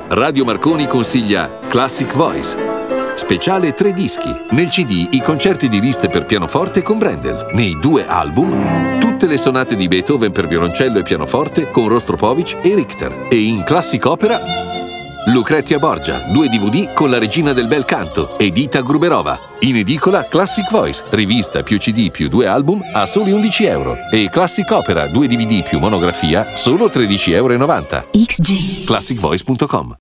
Radio Marconi consiglia Classic Voice. Speciale 3 dischi. Nel CD i concerti di Liszt per pianoforte con Brendel. Nei 2 album tutte le sonate di Beethoven per violoncello e pianoforte con Rostropovich e Richter. E in Classic Opera Lucrezia Borgia, 2 DVD con la regina del bel canto, Edita Gruberova. In edicola Classic Voice, rivista più CD più 2 album a soli €11. E Classic Opera, 2 DVD più monografia, solo €13,90. XG. ClassicVoice.com.